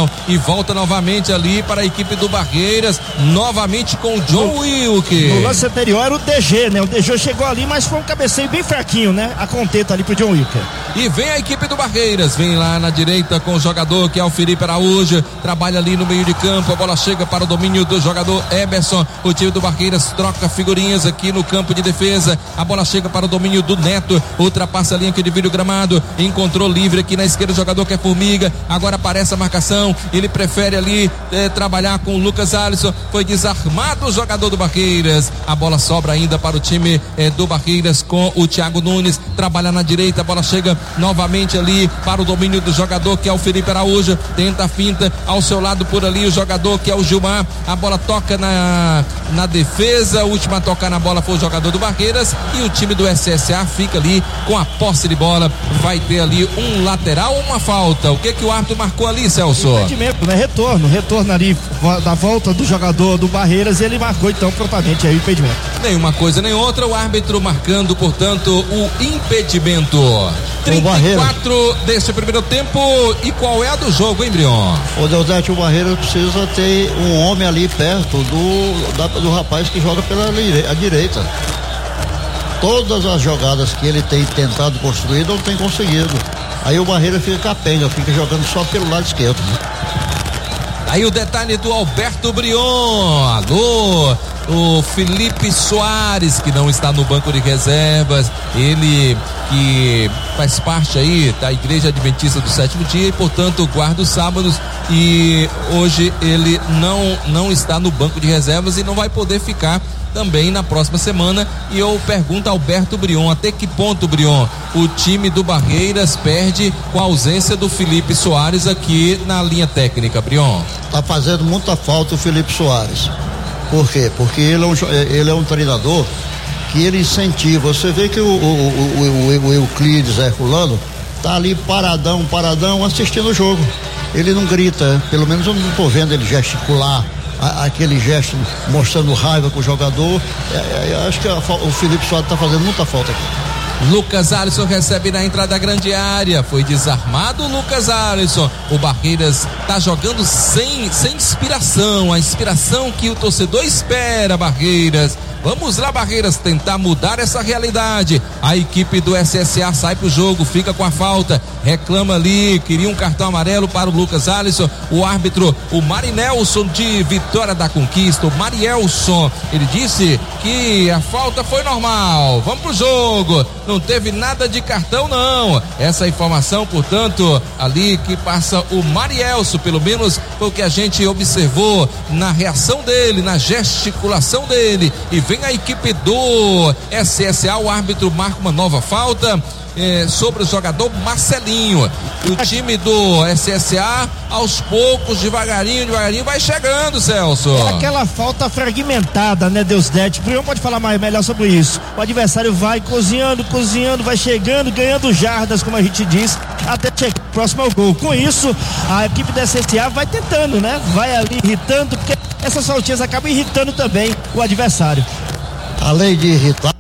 Everson, e volta novamente ali para a equipe do Barreiras, novamente com o John Wilker. No lance anterior era o DG, né? O DG chegou ali, mas foi um cabeceio bem fraquinho, né? A contenta ali pro John Wilker. E vem a equipe do Barreiras, vem lá na direita com o jogador que é o Felipe Araújo, trabalha ali no meio de campo, a bola chega para o domínio do jogador Everson, o time do Barreiras troca figurinhas aqui no campo de defesa, a bola chega para o domínio do Neto, ultrapassa a linha que divide o gramado, encontrou livre aqui na esquerda o jogador que é Formiga, agora aparece a marcação, ele prefere ali trabalhar com o Lucas Alisson, foi desarmado o jogador do Barreiras, a bola sobra ainda para o time do Barreiras com o Thiago Nunes, trabalha na direita, a bola chega novamente ali para o domínio do jogador que é o Felipe Araújo, tenta a finta, ao seu lado por ali o jogador que é o Gilmar, a bola toca na defesa, a última a tocar na bola foi o jogador do Barreiras e o time do SSA fica ali com a posse de bola, vai ter ali um lateral ou uma falta, o que o árbitro marcou ali, Celso? Impedimento, né? Retorno ali da volta do jogador do Barreiras, ele marcou então prontamente aí o impedimento. Nenhuma coisa nem outra, o árbitro marcando, portanto, o impedimento. 34 desse primeiro tempo, e qual é a do jogo, hein, Brion? O Deusete, o Barreiras precisa ter um homem ali perto do rapaz que joga pela direita. Todas as jogadas que ele tem tentado construir não tem conseguido. Aí o Barreiras fica capenga, fica jogando só pelo lado esquerdo, né? Aí o detalhe do Alberto Brion, alô, o Felipe Soares, que não está no banco de reservas, ele que faz parte aí da Igreja Adventista do Sétimo Dia e portanto guarda os sábados, e hoje ele não está no banco de reservas e não vai poder ficar também na próxima semana. E eu pergunto a Alberto Brion, até que ponto, Brion, o time do Barreiras perde com a ausência do Felipe Soares aqui na linha técnica, Brion? Tá fazendo muita falta o Felipe Soares. Por quê? Porque ele é um treinador que ele incentiva. Você vê que o Euclides Herculano tá ali paradão assistindo o jogo. Ele não grita, pelo menos eu não tô vendo ele gesticular, aquele gesto mostrando raiva com o jogador. Acho que o Felipe Soares está fazendo muita falta aqui. Lucas Alisson recebe na entrada da grande área, foi desarmado o Lucas Alisson. O Barreiras tá jogando sem inspiração, a inspiração que o torcedor espera, Barreiras. Vamos lá, Barreiras, tentar mudar essa realidade. A equipe do SSA sai pro jogo, fica com a falta, reclama ali, queria um cartão amarelo para o Lucas Alisson. O árbitro, o Marinelson de Vitória da Conquista, o Marielson, ele disse que a falta foi normal. Vamos pro jogo, não teve nada de cartão não. Essa informação, portanto, ali que passa o Marielson, pelo menos foi o que a gente observou na reação dele, na gesticulação dele. E vem a equipe do SSA, o árbitro marca uma nova falta sobre o jogador Marcelinho. E o time do SSA, aos poucos, devagarinho, vai chegando, Celso. É aquela falta fragmentada, né, Deusdete? O Brion pode falar melhor sobre isso. O adversário vai cozinhando, vai chegando, ganhando jardas, como a gente diz, até chegar próximo ao gol. Com isso, a equipe do SSA vai tentando, né? Vai ali irritando, porque essas faltinhas acabam irritando também o adversário. Além de irritar,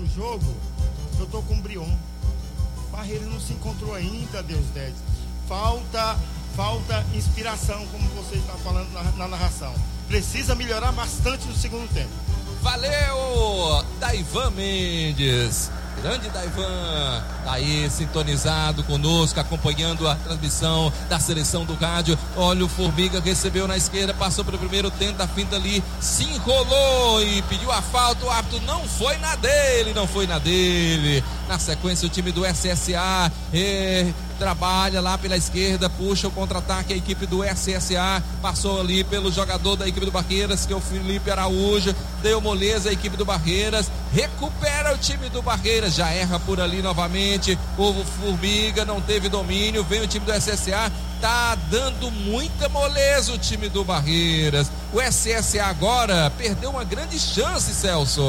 jogo, eu tô com o Brion. Barreiras não se encontrou ainda, Deus 10. Falta inspiração, como você está falando na narração. Precisa melhorar bastante no segundo tempo. Valeu, Daivan Mendes. Grande Daivan, tá aí sintonizado conosco, acompanhando a transmissão da seleção do rádio. Olha, o Formiga recebeu na esquerda, passou para o primeiro, tenta a finta ali, se enrolou e pediu a falta. O árbitro não foi na dele. Na sequência, o time do SSA trabalha lá pela esquerda, puxa o contra-ataque, a equipe do SSA passou ali pelo jogador da equipe do Barreiras, que é o Felipe Araújo, deu moleza a equipe do Barreiras, recupera o time do Barreiras, já erra por ali novamente, o Formiga não teve domínio, vem o time do SSA, tá dando muita moleza o time do Barreiras. O SSA agora perdeu uma grande chance, Celso.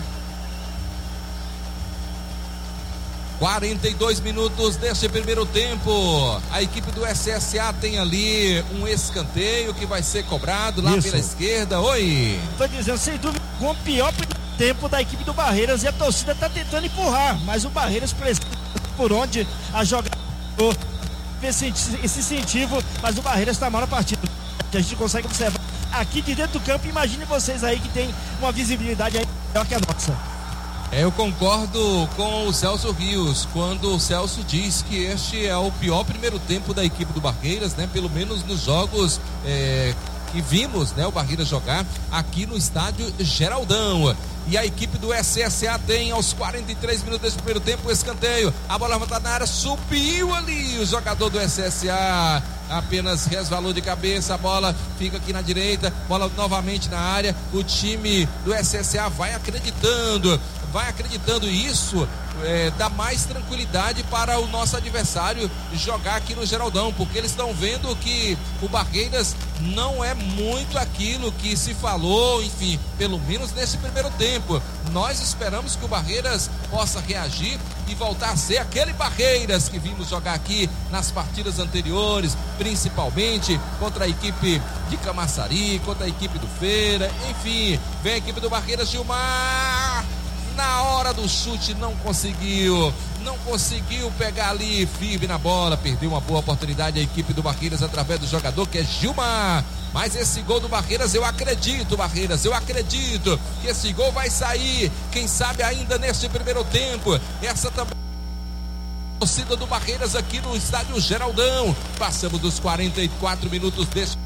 42 minutos deste primeiro tempo. A equipe do SSA tem ali um escanteio que vai ser cobrado lá pela esquerda. Oi. Tô dizendo, sem dúvida, com o pior tempo da equipe do Barreiras, e a torcida tá tentando empurrar, mas o Barreiras precisa por onde a jogada esse incentivo, mas o Barreiras tá mal na partida. A gente consegue observar aqui de dentro do campo. Imagine vocês aí que tem uma visibilidade aí maior que a nossa. Eu concordo com o Celso Rios, quando o Celso diz que este é o pior primeiro tempo da equipe do Barreiras, né? Pelo menos nos jogos que vimos, né, o Barreiras jogar aqui no estádio Geraldão. E a equipe do SSA tem aos 43 minutos desse primeiro tempo o escanteio. A bola levantada na área, subiu ali o jogador do SSA, apenas resvalou de cabeça, a bola fica aqui na direita, bola novamente na área. O time do SSA vai acreditando, e isso dá mais tranquilidade para o nosso adversário jogar aqui no Geraldão, porque eles estão vendo que o Barreiras não é muito aquilo que se falou, enfim, pelo menos nesse primeiro tempo. Nós esperamos que o Barreiras possa reagir e voltar a ser aquele Barreiras que vimos jogar aqui nas partidas anteriores, principalmente contra a equipe de Camaçari, contra a equipe do Feira, enfim, vem a equipe do Barreiras. Gilmar, na hora do chute não conseguiu pegar ali firme na bola, perdeu uma boa oportunidade a equipe do Barreiras através do jogador que é Gilmar. Mas esse gol do Barreiras, eu acredito que esse gol vai sair, quem sabe ainda neste primeiro tempo. Essa também torcida do Barreiras aqui no estádio Geraldão. Passamos dos 44 minutos deste.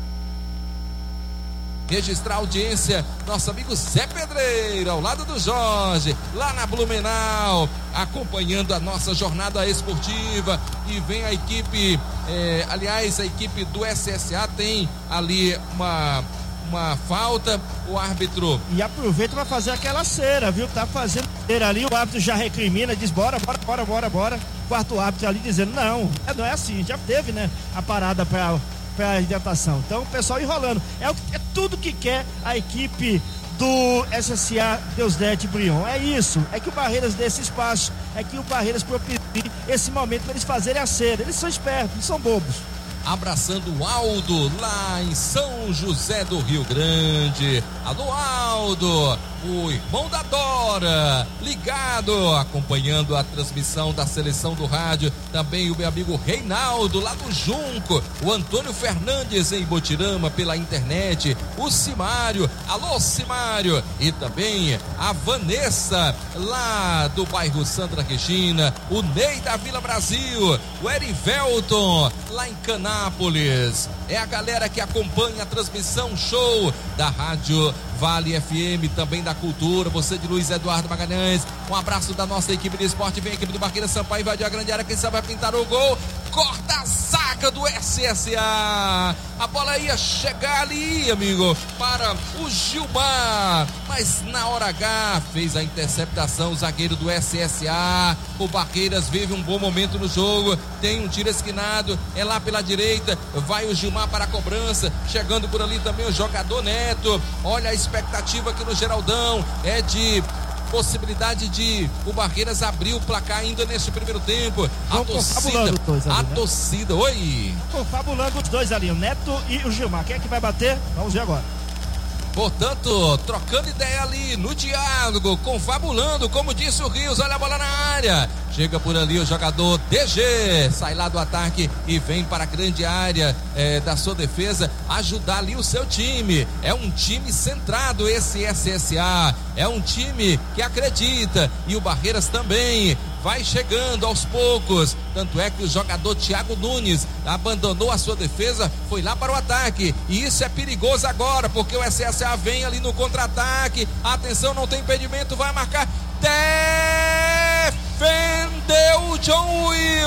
Registrar a audiência, nosso amigo Zé Pedreiro, ao lado do Jorge, lá na Blumenau, acompanhando a nossa jornada esportiva. E vem a equipe, aliás, a equipe do SSA tem ali uma falta, o árbitro. E aproveita para fazer aquela cera, viu? Tá fazendo cera ali, o árbitro já recrimina, diz bora. Quarto árbitro ali dizendo, não é assim, já teve, né, a parada para a hidratação. Então o pessoal enrolando, é tudo que quer a equipe do SSA Deusdete Brion, é isso, é que o Barreiras dê esse espaço, é que o Barreiras propicie esse momento para eles fazerem a cera. Eles são espertos, não são bobos. Abraçando o Aldo lá em São José do Rio Grande. Alô, Aldo, o irmão da Dora, ligado, acompanhando a transmissão da seleção do rádio. Também o meu amigo Reinaldo lá do Junco, o Antônio Fernandes em Botirama pela internet, o Simário, alô Simário, e também a Vanessa lá do bairro Santa Regina, o Ney da Vila Brasil, o Erivelton lá em Canápolis. É a galera que acompanha a transmissão show da Rádio Vale FM, também da Cultura. Você de Luiz Eduardo Magalhães, um abraço da nossa equipe de esporte. Vem a equipe do Barreiras, Sampaio invadiu a grande área, quem sabe vai pintar o gol, corta a zaga do SSA, a bola ia chegar ali, amigo, para o Gilmar, mas na hora H fez a interceptação o zagueiro do SSA. O Barreiras vive um bom momento no jogo, tem um tiro esquinado, é lá pela direita, vai o Gilmar para a cobrança, chegando por ali também o jogador Neto. Olha a expectativa aqui no Geraldão, é de possibilidade de o Barreiras abrir o placar ainda neste primeiro tempo. Torcida, oi. Confabulando os dois ali, o Neto e o Gilmar. Quem é que vai bater? Vamos ver agora. Portanto, trocando ideia ali no diálogo, confabulando, como disse o Rios, olha a bola na área. Chega por ali o jogador DG, sai lá do ataque e vem para a grande área da sua defesa, ajudar ali o seu time. É um time centrado esse SSA, é um time que acredita, e o Barreiras também vai chegando aos poucos. Tanto é que o jogador Thiago Nunes abandonou a sua defesa, foi lá para o ataque, e isso é perigoso agora, porque o SSA vem ali no contra-ataque. Atenção, não tem impedimento, vai marcar. Defendeu o John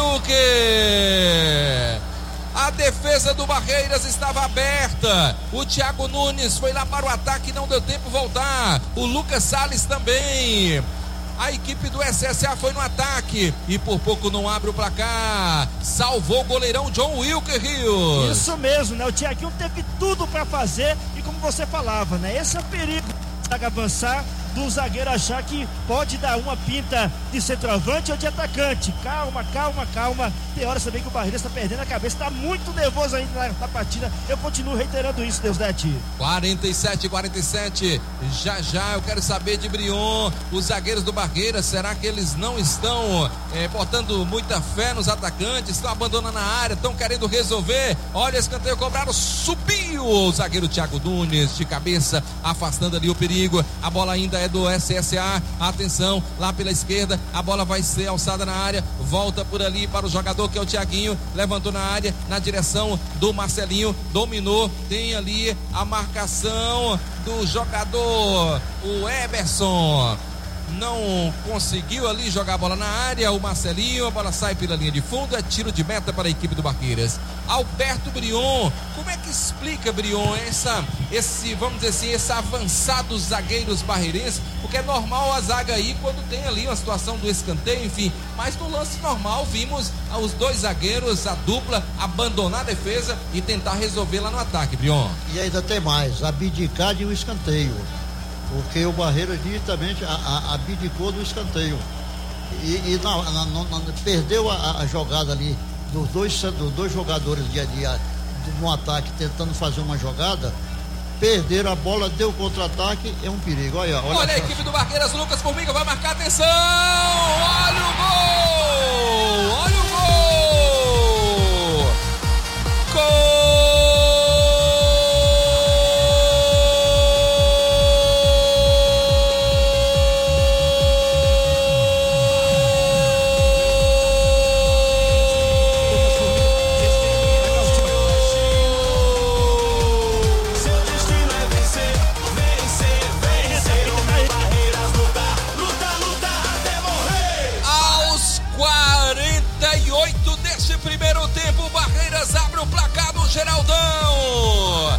Wilker. A defesa do Barreiras estava aberta. O Thiago Nunes foi lá para o ataque, não deu tempo voltar. O Lucas Salles também. A equipe do SSA foi no ataque e por pouco não abre o placar. Salvou o goleirão John Wilker, Rios. Isso mesmo, né? O Thiaguinho teve tudo para fazer e, como você falava, né? Esse é o perigo de avançar, do zagueiro achar que pode dar uma pinta de centroavante ou de atacante. Calma. Tem hora também que o Barreiras está perdendo a cabeça, está muito nervoso ainda na partida. Eu continuo reiterando isso, Deusdete. 47. Já eu quero saber de Brion. Os zagueiros do Barreiras, será que eles não estão botando muita fé nos atacantes? Estão abandonando a área, estão querendo resolver. Olha, escanteio cobrado, subiu o zagueiro Thiago Nunes de cabeça, afastando ali o perigo. A bola ainda é do SSA, atenção, lá pela esquerda, a bola vai ser alçada na área, volta por ali para o jogador que é o Thiaguinho, levantou na área, na direção do Marcelinho, dominou, tem ali a marcação do jogador, o Eberson, não conseguiu ali jogar a bola na área, o Marcelinho, a bola sai pela linha de fundo, é tiro de meta para a equipe do Barreiras. Alberto Brion, como é que explica, Brion, esse, vamos dizer assim, esse avançado dos zagueiros barreirenses? Porque é normal a zaga aí quando tem ali uma situação do escanteio, enfim, mas no lance normal vimos os dois zagueiros, a dupla, abandonar a defesa e tentar resolver lá no ataque, Brion. E ainda tem mais, abdicar de um escanteio, porque o Barreiras diretamente abdicou do escanteio e perdeu a jogada ali dos dois jogadores no ataque tentando fazer uma jogada, perderam a bola, deu contra-ataque, é um perigo. Olha a equipe do Barreiras, Lucas Formiga vai marcar, atenção, olha o gol, gol! Primeiro tempo, Barreiras abre o placar do Geraldão.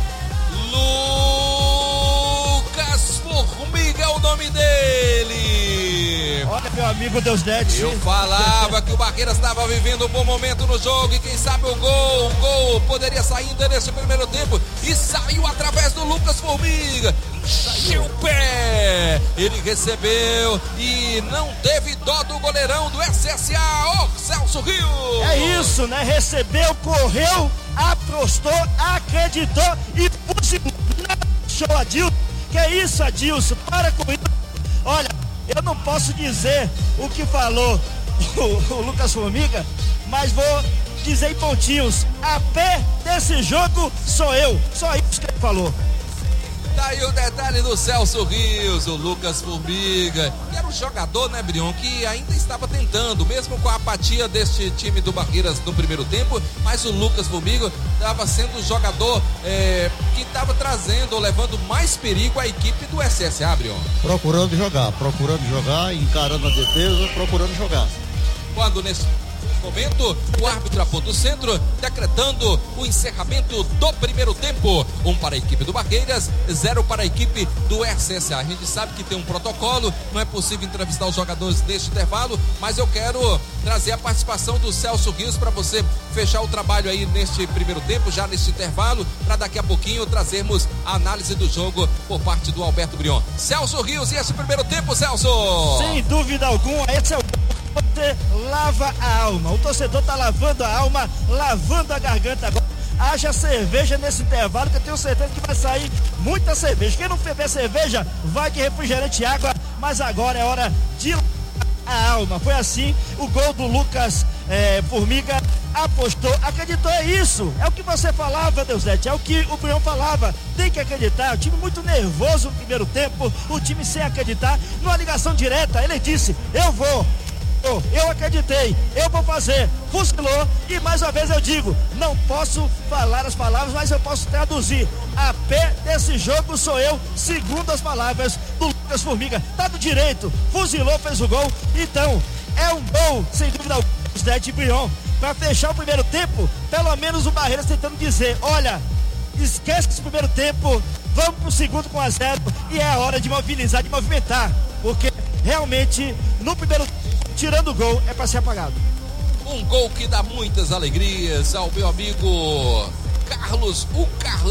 Lucas Formiga é o nome dele. Olha, meu amigo Deusdete, eu falava que o Barreiras estava vivendo um bom momento no jogo e quem sabe o gol poderia sair ainda nesse primeiro tempo, e saiu através do Lucas Formiga. Encheu o pé, ele recebeu e não teve dó do goleirão do SSA, Celso Rios. É isso, né? Recebeu, correu, apostou, acreditou e fuzilou. Show, Adilson. Que é isso, Adilson? Para com isso. Olha, eu não posso dizer o que falou o Lucas Formiga, mas vou dizer em pontinhos. A pé desse jogo sou eu. Só isso que ele falou. Tá aí o detalhe do Celso Rios, o Lucas Formiga, que era um jogador, né, Brion, que ainda estava tentando, mesmo com a apatia deste time do Barreiras no primeiro tempo, mas o Lucas Formiga estava sendo o jogador que estava trazendo ou levando mais perigo à equipe do SSA, Brion. Procurando jogar, encarando a defesa, procurando jogar. Quando nesse momento, o árbitro aponta o centro, decretando o encerramento do primeiro tempo. 1 para a equipe do Barreiras, 0 para a equipe do SSA. A gente sabe que tem um protocolo, não é possível entrevistar os jogadores neste intervalo, mas eu quero trazer a participação do Celso Rios para você fechar o trabalho aí neste primeiro tempo, já neste intervalo, para daqui a pouquinho trazermos a análise do jogo por parte do Alberto Brion. Celso Rios, e esse primeiro tempo, Celso? Sem dúvida alguma, esse é o você lava a alma. O torcedor tá lavando a alma, lavando a garganta agora haja cerveja nesse intervalo, que eu tenho certeza que vai sair muita cerveja. Quem não beber cerveja, vai de refrigerante e água, mas agora é hora de a alma. Foi assim o gol do Lucas Formiga. Apostou, acreditou, é isso, é o que você falava, Deusdete, é o que o Brion falava, tem que acreditar. O time muito nervoso no primeiro tempo, o time sem acreditar. Numa ligação direta, ele disse: eu acreditei, eu vou fazer, fuzilou. E mais uma vez eu digo, não posso falar as palavras, mas eu posso traduzir: a pé desse jogo sou eu, segundo as palavras do Lucas Formiga. Tá do direito, fuzilou, fez o gol. Então, é um gol, sem dúvida alguma, de Brion, para fechar o primeiro tempo. Pelo menos o Barreiras tentando dizer: olha, esquece esse primeiro tempo, vamos pro segundo com 1-0, e é a hora de mobilizar, de movimentar, porque realmente no primeiro tempo, tirando o gol, é para ser apagado. Um gol que dá muitas alegrias ao meu amigo Carlos, o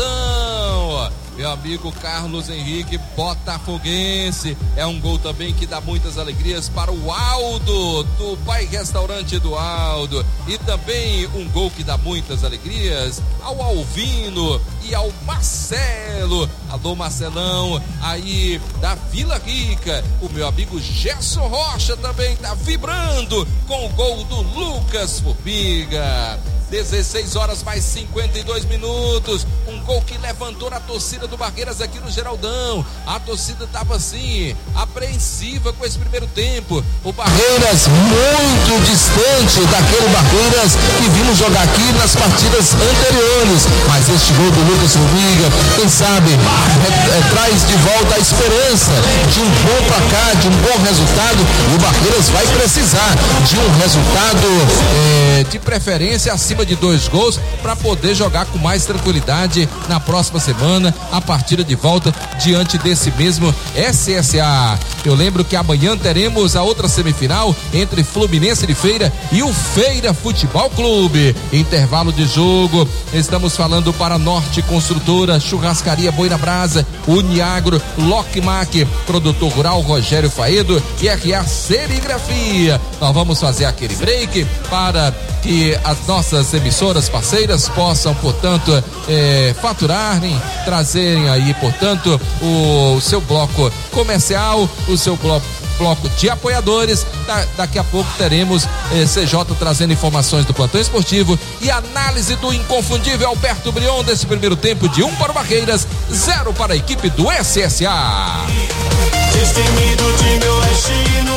Carlão. Meu amigo Carlos Henrique, botafoguense. É um gol também que dá muitas alegrias para o Aldo, do Pai Restaurante do Aldo. E também um gol que dá muitas alegrias ao Alvino e ao Marcelo. Alô, Marcelão, aí da Vila Rica. O meu amigo Gerson Rocha também tá vibrando com o gol do Lucas Formiga. 16 horas mais 52 minutos. Um gol que levantou na torcida do Barreiras aqui no Geraldão. A torcida estava assim, apreensiva com esse primeiro tempo. O Barreiras muito distante daquele Barreiras que vimos jogar aqui nas partidas anteriores. Mas este gol do Lucas Formiga, quem sabe, traz de volta a esperança de um bom placar, de um bom resultado. E o Barreiras vai precisar de um resultado de preferência acima de 2 gols para poder jogar com mais tranquilidade na próxima semana, a partida de volta diante desse mesmo SSA. Eu lembro que amanhã teremos a outra semifinal entre Fluminense de Feira e o Feira Futebol Clube. Intervalo de jogo, estamos falando para Norte Construtora, Churrascaria Boi na Brasa, Uniagro, Locmac, Produtor Rural Rogério Faedo e RA Serigrafia. Nós vamos fazer aquele break para que as nossas emissoras parceiras possam, portanto, faturarem, trazerem aí, portanto, o seu bloco comercial, o seu bloco de apoiadores. Daqui a pouco teremos CJ trazendo informações do plantão esportivo e análise do inconfundível Alberto Brion desse primeiro tempo de 1 para o Barreiras, 0 para a equipe do SSA. Destemido de meu destino,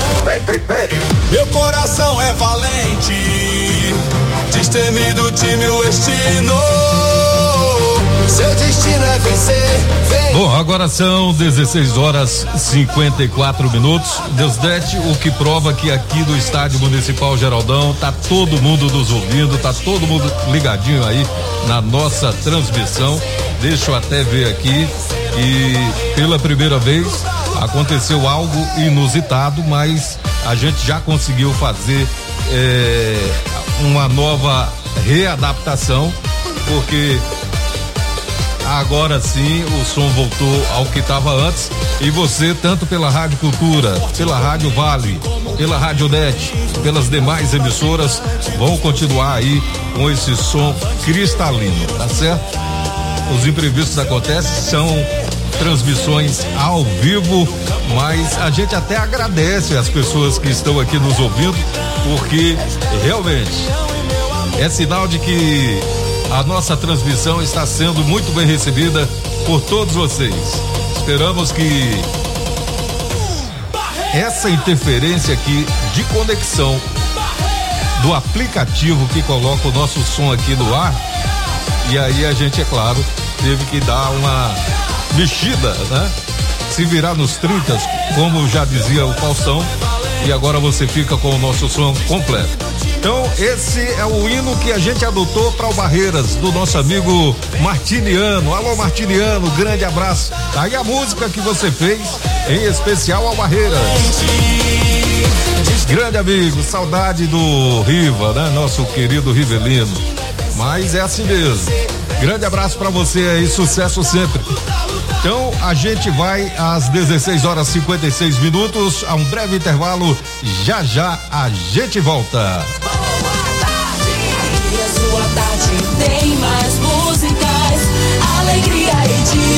meu coração é valente. Destemido de meu destino, seu destino é vencer. Bom, agora são 16 horas 54 minutos. Deusdete, o que prova que aqui do Estádio Municipal Geraldão tá todo mundo nos ouvindo, tá todo mundo ligadinho aí na nossa transmissão. Deixa eu até ver aqui, e pela primeira vez aconteceu algo inusitado, mas a gente já conseguiu fazer uma nova readaptação, porque agora sim o som voltou ao que estava antes, e você, tanto pela Rádio Cultura, pela Rádio Vale, pela Rádio Net, pelas demais emissoras, vão continuar aí com esse som cristalino, tá certo? Os imprevistos acontecem, são transmissões ao vivo, mas a gente até agradece as pessoas que estão aqui nos ouvindo, porque realmente é sinal de que a nossa transmissão está sendo muito bem recebida por todos vocês. Esperamos que essa interferência aqui de conexão do aplicativo que coloca o nosso som aqui no ar, e aí a gente, é claro, teve que dar uma mexida, né? Se virar nos 30, como já dizia o Faustão, e agora você fica com o nosso som completo. Então, esse é o hino que a gente adotou para o Barreiras, do nosso amigo Martiniano. Alô, Martiniano, grande abraço. Aí a música que você fez, em especial ao Barreiras. Grande amigo, saudade do Riva, né? Nosso querido Rivelino. Mas é assim mesmo. Grande abraço para você aí, sucesso sempre. Então a gente vai às 16 horas 56 minutos, a um breve intervalo. Já já a gente volta. Boa tarde, a sua tarde tem mais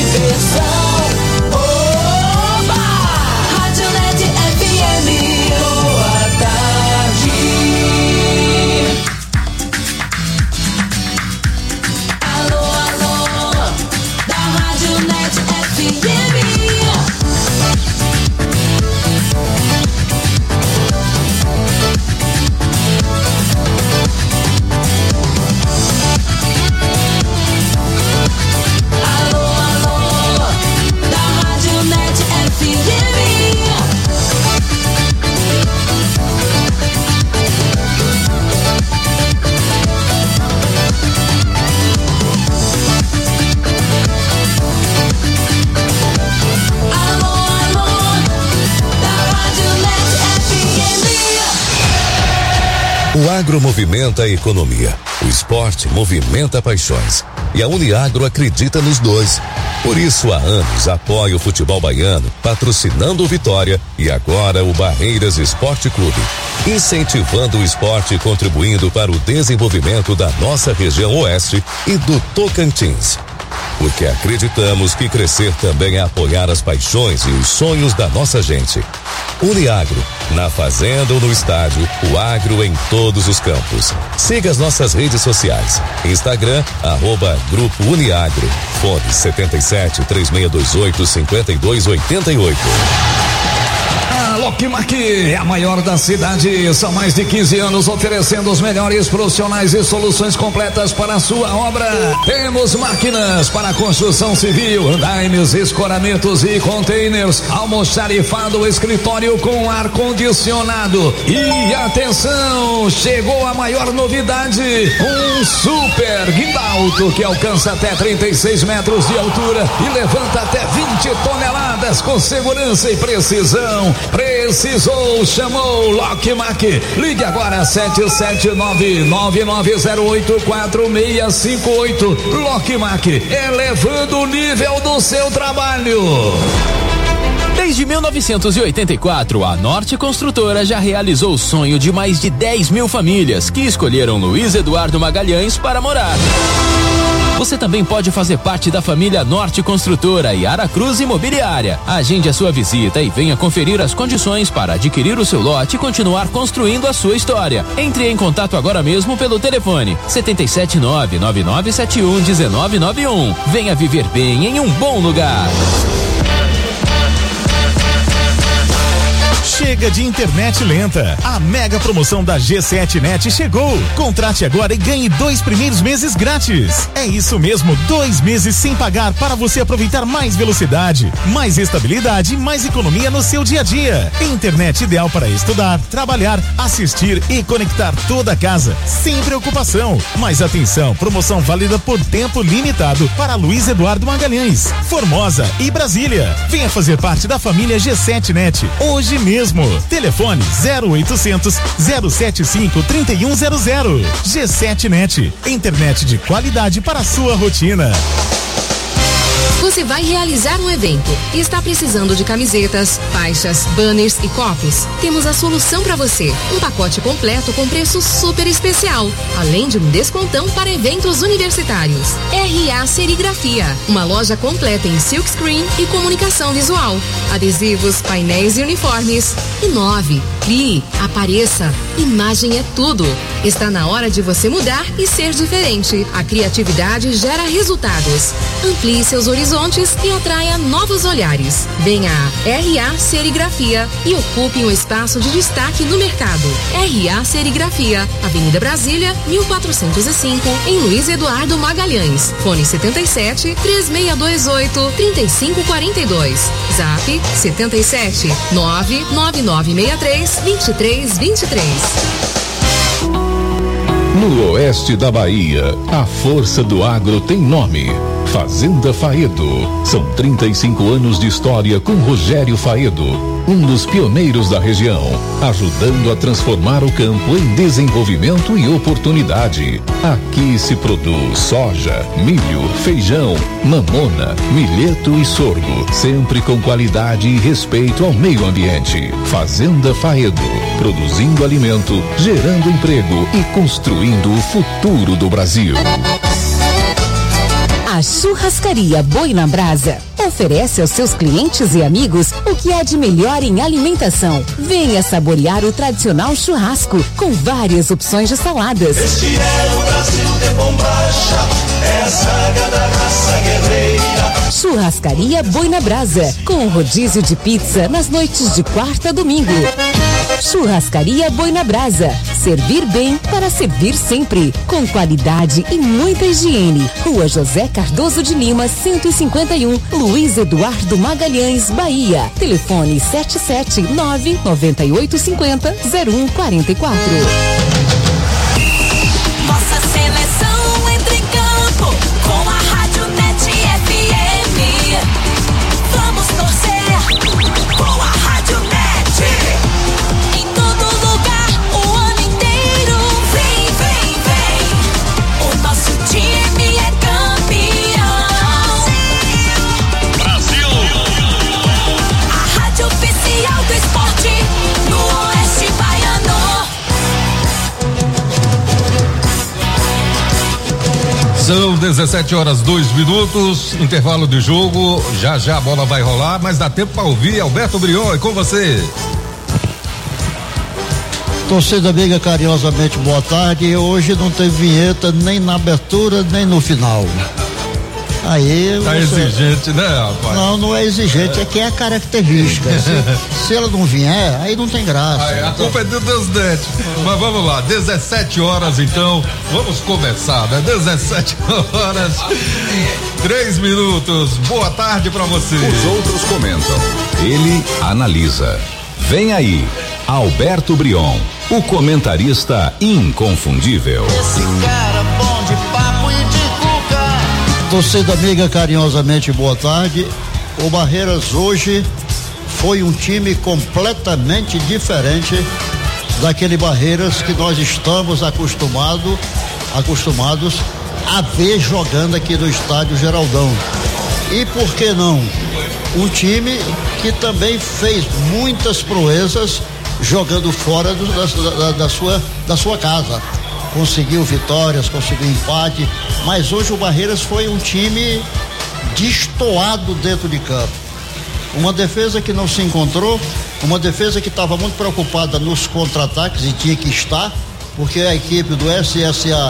diversão. Oba! Rádio Net FM, boa tarde. Alô, alô, da Rádio Net FM. O agro movimenta a economia, o esporte movimenta paixões. E a Uniagro acredita nos dois. Por isso, há anos, apoia o futebol baiano, patrocinando o Vitória e agora o Barreiras Esporte Clube. Incentivando o esporte e contribuindo para o desenvolvimento da nossa região oeste e do Tocantins. Porque acreditamos que crescer também é apoiar as paixões e os sonhos da nossa gente. Uniagro, na fazenda ou no estádio, o agro em todos os campos. Siga as nossas redes sociais. Instagram, @Grupo Uniagro. Fone 77-3628-5288. Lockmark é a maior da cidade. São mais de 15 anos oferecendo os melhores profissionais e soluções completas para a sua obra. Temos máquinas para construção civil, andaimes, escoramentos e containers, almoxarifado, escritório com ar-condicionado. E atenção, chegou a maior novidade, um super guindalto que alcança até 36 metros de altura e levanta até 20 toneladas com segurança e precisão. Precisou, chamou Lockmark. Ligue agora 779-9908-4658. Lockmark, elevando o nível do seu trabalho. Desde 1984, a Norte Construtora já realizou o sonho de mais de 10 mil famílias que escolheram Luiz Eduardo Magalhães para morar. Você também pode fazer parte da família Norte Construtora e Aracruz Imobiliária. Agende a sua visita e venha conferir as condições para adquirir o seu lote e continuar construindo a sua história. Entre em contato agora mesmo pelo telefone 779-9971-1991. Venha viver bem em um bom lugar. Chega de internet lenta. A mega promoção da G7 Net chegou. Contrate agora e ganhe 2 primeiros meses grátis. É isso mesmo, 2 meses sem pagar para você aproveitar mais velocidade, mais estabilidade e mais economia no seu dia a dia. Internet ideal para estudar, trabalhar, assistir e conectar toda a casa, sem preocupação. Mas atenção, promoção válida por tempo limitado para Luiz Eduardo Magalhães, Formosa e Brasília. Venha fazer parte da família G7 Net hoje mesmo. Telefone 0800 075 3100. G7 Net, internet de qualidade para a sua rotina. Você vai realizar um evento e está precisando de camisetas, faixas, banners e copos? Temos a solução para você. Um pacote completo com preço super especial, além de um descontão para eventos universitários. RA Serigrafia, uma loja completa em silkscreen e comunicação visual, adesivos, painéis e uniformes. Inove, crie, apareça. Imagem é tudo. Está na hora de você mudar e ser diferente. A criatividade gera resultados. Amplie seus horizontes e atraia novos olhares. Venha a RA Serigrafia e ocupe um espaço de destaque no mercado. RA Serigrafia, Avenida Brasília, 1405, em Luiz Eduardo Magalhães. Fone 77 3628 3542. Zap 77 99963 2323. No oeste da Bahia, a força do agro tem nome: Fazenda Faedo. São 35 anos de história com Rogério Faedo, um dos pioneiros da região, ajudando a transformar o campo em desenvolvimento e oportunidade. Aqui se produz soja, milho, feijão, mamona, milheto e sorgo, sempre com qualidade e respeito ao meio ambiente. Fazenda Faedo, produzindo alimento, gerando emprego e construindo o futuro do Brasil. A A Churrascaria Boi na Brasa oferece aos seus clientes e amigos o que há de melhor em alimentação. Venha saborear o tradicional churrasco com várias opções de saladas. Este é o Brasil de bombacha, é a saga da raça guerreira. Churrascaria Boi na Brasa, com rodízio de pizza nas noites de quarta a domingo. Churrascaria Boi na Brasa, servir bem para servir sempre, com qualidade e muita higiene. Rua José Cardoso de Lima, 151, Luiz Eduardo Magalhães, Bahia. Telefone 779-9850-0144. Nossa seleção entra em campo com a Rádio Net FM. Vamos torcer com a Rádio Net. Em todo lugar, o ano inteiro. Vem, vem, vem. O nosso time é campeão. Brasil! A rádio oficial do esporte no Oeste Baiano. São 17h02, intervalo de jogo, já a bola vai rolar, mas dá tempo para ouvir. Alberto Brion, é com você. Torcida amiga, carinhosamente boa tarde. Hoje não teve vinheta nem na abertura nem no final. Aí tá exigente, né, rapaz? Não é exigente, é que é a característica. Se ela não vier, aí não tem graça. A culpa é do Deus Net. Mas vamos lá, 17h então, vamos começar, né? 17h03. Boa tarde pra você. Os outros comentam, ele analisa. Vem aí, Alberto Brion, o comentarista inconfundível. Esse cara bom de papo e de cuca. Torcida amiga, carinhosamente boa tarde. O Barreiras hoje foi um time completamente diferente daquele Barreiras que nós estamos acostumados a ver jogando aqui no estádio Geraldão. E por que não? Um time que também fez muitas proezas jogando fora da sua casa. Conseguiu vitórias, conseguiu empate, mas hoje o Barreiras foi um time destoado dentro de campo. Uma defesa que não se encontrou, uma defesa que estava muito preocupada nos contra-ataques e tinha que estar, porque a equipe do SSA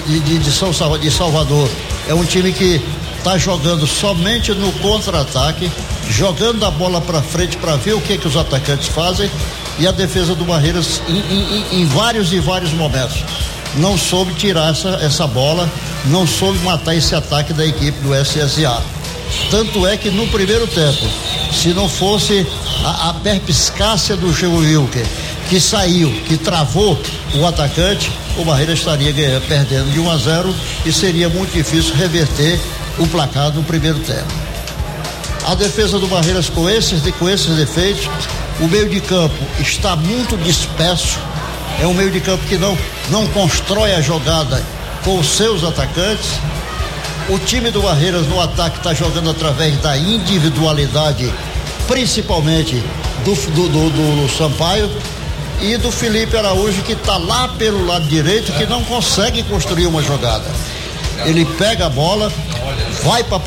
de Salvador é um time que está jogando somente no contra-ataque, jogando a bola para frente para ver o que os atacantes fazem, e a defesa do Barreiras em vários momentos não soube tirar essa bola, não soube matar esse ataque da equipe do SSA. Tanto é que no primeiro tempo, se não fosse a perspicácia do Gil Wilker, que saiu, que travou o atacante, o Barreiras estaria perdendo de 1-0 e seria muito difícil reverter o placar do primeiro tempo. A defesa do Barreiras com esses defeitos, o meio de campo está muito disperso, é um meio de campo que não constrói a jogada com os seus atacantes. O time do Barreiras no ataque está jogando através da individualidade, principalmente do Sampaio e do Felipe Araújo, que está lá pelo lado direito, que não consegue construir uma jogada. Ele pega a bola, vai para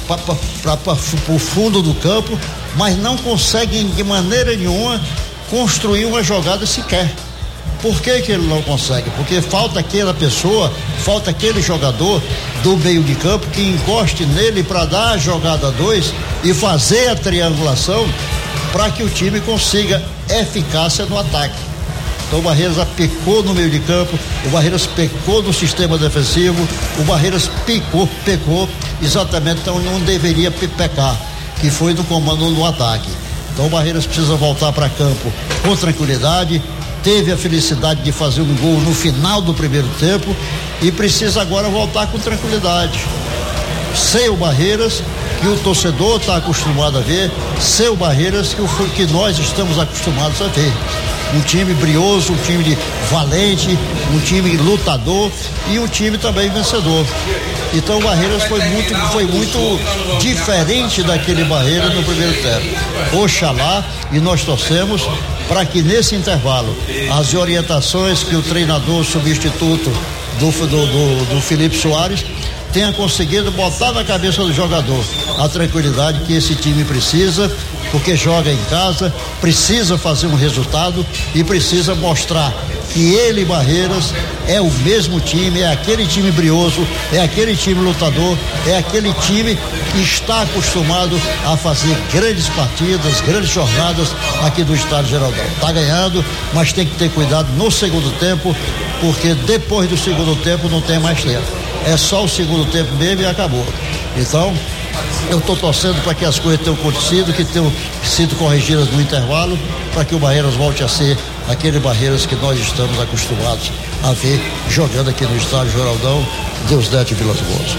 o fundo do campo, mas não consegue de maneira nenhuma construir uma jogada sequer. Por que ele não consegue? Porque falta aquela pessoa, falta aquele jogador do meio de campo que encoste nele para dar a jogada 2 e fazer a triangulação para que o time consiga eficácia no ataque. Então o Barreiras pecou no meio de campo, o Barreiras pecou no sistema defensivo, o Barreiras pecou exatamente, então não deveria pecar, que foi no comando no ataque. Então o Barreiras precisa voltar para campo com tranquilidade, teve a felicidade de fazer um gol no final do primeiro tempo e precisa agora voltar com tranquilidade. Sem o Barreiras, que o torcedor está acostumado a ver, sem o Barreiras, que nós estamos acostumados a ver. Um time brioso, um time valente, um time lutador e um time também vencedor. Então o Barreiras foi muito diferente daquele Barreiras no primeiro tempo. Oxalá, e nós torcemos para que nesse intervalo as orientações que o treinador substituto do Felipe Soares tenha conseguido botar na cabeça do jogador a tranquilidade que esse time precisa, porque joga em casa, precisa fazer um resultado e precisa mostrar que ele, Barreiras, é o mesmo time, é aquele time brioso, é aquele time lutador, é aquele time que está acostumado a fazer grandes partidas, grandes jornadas aqui do Estádio Geraldão. Está ganhando, mas tem que ter cuidado no segundo tempo, porque depois do segundo tempo não tem mais tempo. É só o segundo tempo mesmo e acabou. Então, eu estou torcendo para que as coisas tenham acontecido, que tenham sido corrigidas no intervalo, para que o Barreiras volte a ser aquele Barreiras que nós estamos acostumados a ver jogando aqui no Estádio Geraldão, Deusdete e Vilas Boas.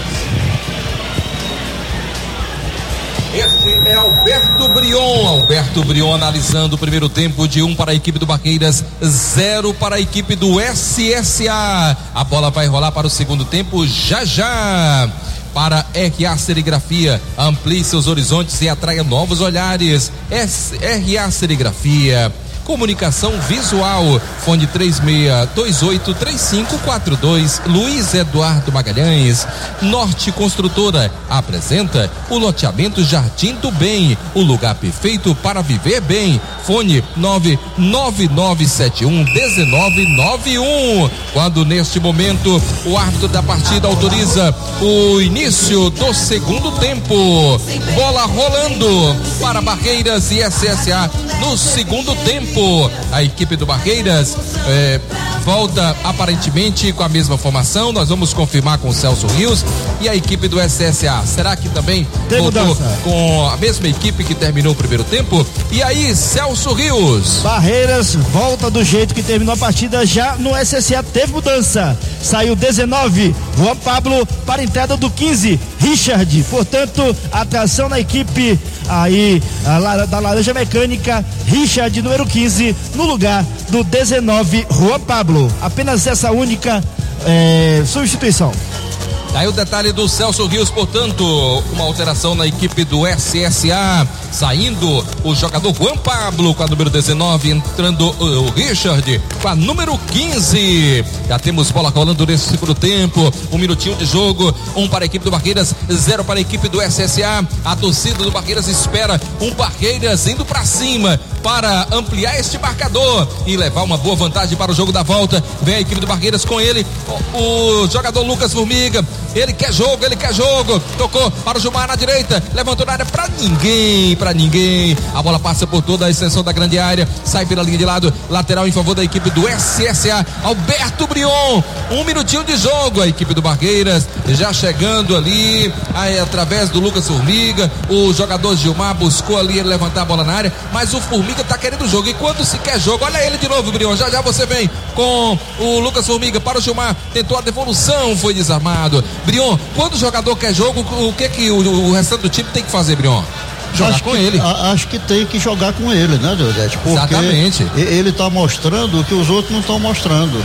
Este é Alberto Brion analisando o primeiro tempo de 1 para a equipe do Barreiras, 0 para a equipe do SSA. A bola vai rolar para o segundo tempo já. Para RA Serigrafia, amplie seus horizontes e atraia novos olhares. RA Serigrafia, comunicação visual, fone 36283542, Luiz Eduardo Magalhães. Norte Construtora apresenta o loteamento Jardim do Bem, o lugar perfeito para viver bem. Fone 999711991. Quando neste momento o árbitro da partida autoriza o início do segundo tempo. Bola rolando para Barreiras e SSA no segundo tempo. A equipe do Barreiras volta aparentemente com a mesma formação. Nós vamos confirmar com o Celso Rios. E a equipe do SSA, será que também voltou com a mesma equipe que terminou o primeiro tempo? E aí, Celso Rios? Barreiras volta do jeito que terminou a partida. Já no SSA teve mudança. Saiu 19, Juan Pablo, para a entrada do 15, Richard. Portanto, atração na equipe aí da Laranja Mecânica, Richard, número 15, no lugar do 19, Juan Pablo. Apenas essa única substituição. Aí o detalhe do Celso Rios, portanto, uma alteração na equipe do SSA, saindo o jogador Juan Pablo com a número 19, entrando o Richard com a número 15. Já temos bola rolando nesse segundo tempo, 1 minutinho de jogo, 1 para a equipe do Barreiras, 0 para a equipe do SSA. A torcida do Barreiras espera um Barreiras indo para cima para ampliar este marcador e levar uma boa vantagem para o jogo da volta. Vem a equipe do Barreiras com ele, o jogador Lucas Formiga. Ele quer jogo, tocou para o Gilmar na direita, levantou na área para ninguém, a bola passa por toda a extensão da grande área, sai pela linha de lado, lateral em favor da equipe do SSA, Alberto Brion. 1 minutinho de jogo, a equipe do Barreiras já chegando ali, aí, através do Lucas Formiga, o jogador Gilmar buscou ali levantar a bola na área, mas o Formiga tá querendo jogo, e quando se quer jogo, olha ele de novo, Brion, já você vem com o Lucas Formiga para o Gilmar, tentou a devolução, foi desarmado. Brion, quando o jogador quer jogo, o que o restante do time tem que fazer, Brion? Jogar com ele. Acho que tem que jogar com ele, né, Deusdete? Porque exatamente. Ele tá mostrando o que os outros não estão mostrando.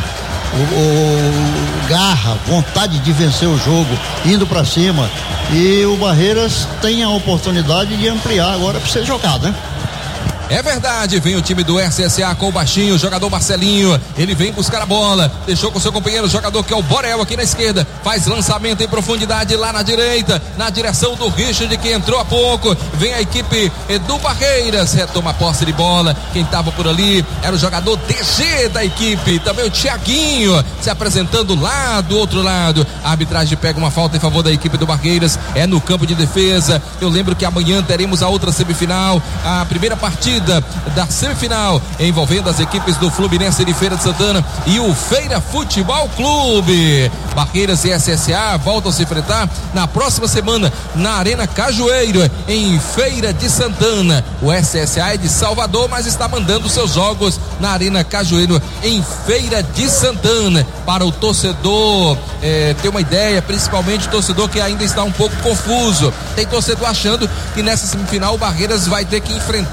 Garra, vontade de vencer o jogo, indo para cima. E o Barreiras tem a oportunidade de ampliar, agora precisa jogar, né? É verdade, vem o time do SSA com o baixinho, o jogador Marcelinho, ele vem buscar a bola, deixou com seu companheiro, o jogador que é o Borel aqui na esquerda, faz lançamento em profundidade lá na direita, na direção do Richard que entrou há pouco, vem a equipe do Barreiras, retoma a posse de bola, quem estava por ali era o jogador DG da equipe, também o Thiaguinho se apresentando lá do outro lado, a arbitragem pega uma falta em favor da equipe do Barreiras, é no campo de defesa. Eu lembro que amanhã teremos a outra semifinal, a primeira partida da semifinal envolvendo as equipes do Fluminense de Feira de Santana e o Feira Futebol Clube. Barreiras e SSA voltam a se enfrentar na próxima semana na Arena Cajueiro, em Feira de Santana. O SSA é de Salvador, mas está mandando seus jogos na Arena Cajueiro, em Feira de Santana, para o torcedor ter uma ideia, principalmente o torcedor que ainda está um pouco confuso. Tem torcedor achando que nessa semifinal o Barreiras vai ter que enfrentar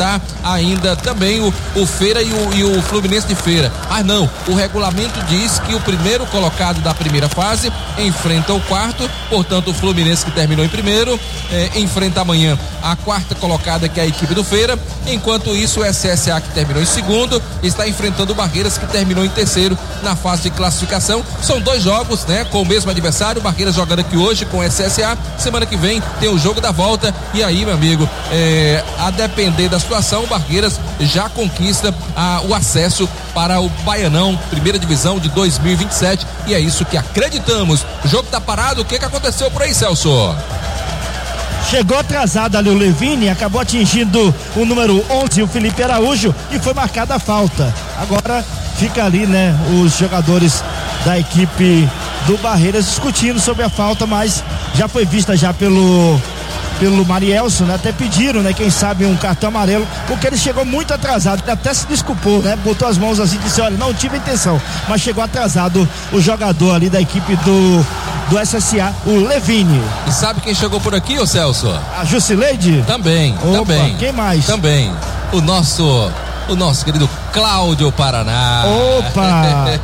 ainda também o Feira e o Fluminense de Feira. Ah, não, o regulamento diz que o primeiro colocado da primeira fase enfrenta o quarto, portanto o Fluminense, que terminou em primeiro, enfrenta amanhã a quarta colocada, que é a equipe do Feira. Enquanto isso, o SSA, que terminou em segundo, está enfrentando o Barreiras, que terminou em terceiro na fase de classificação. São 2 jogos, né, com o mesmo adversário. O Barreiras jogando aqui hoje com o SSA. Semana que vem tem o jogo da volta. E aí, meu amigo, a depender da situação, o Barreiras já conquista o acesso para o Baianão, primeira divisão de 2027. E é isso que acreditamos. O jogo tá parado. O que aconteceu por aí, Celso? Chegou atrasado ali o Levine, acabou atingindo o número 11, o Felipe Araújo, e foi marcada a falta. Agora fica ali, né, os jogadores da equipe do Barreiras discutindo sobre a falta, mas já foi vista já pelo Marielson, né? Até pediram, né? Quem sabe um cartão amarelo, porque ele chegou muito atrasado, ele até se desculpou, né? Botou as mãos assim e disse, olha, não tive intenção, mas chegou atrasado o jogador ali da equipe do SSA, o Levine. E sabe quem chegou por aqui, ô Celso? A Jusileide? Também, também. Quem mais? Também, o nosso querido Cláudio Paraná. Opa!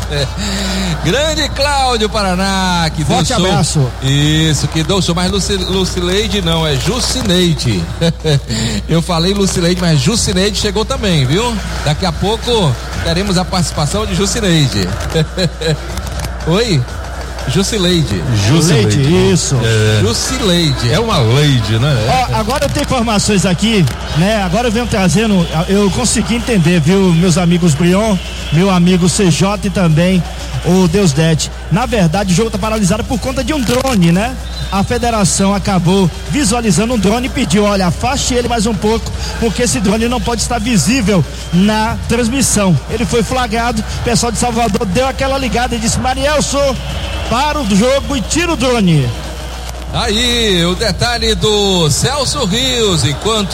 Grande Cláudio Paraná, que forte deu show. Abraço. Isso, que deu show, mas Lucileide não, é Jucineide. Eu falei Lucileide, mas Jucineide chegou também, viu? Daqui a pouco teremos a participação de Jucineide. Oi? Jusileide, isso. Jusileide. É uma lady, né? Ó, agora eu tenho informações aqui, né? Agora eu venho trazendo, eu consegui entender, viu, meus amigos Brion, meu amigo CJ e também o Deusdete. Na verdade, o jogo tá paralisado por conta de um drone, né? A federação acabou visualizando um drone e pediu, olha, afaste ele mais um pouco, porque esse drone não pode estar visível na transmissão. Ele foi flagrado, o pessoal de Salvador deu aquela ligada e disse, Marielson, para o jogo e tira o drone. Aí, o detalhe do Celso Rios, enquanto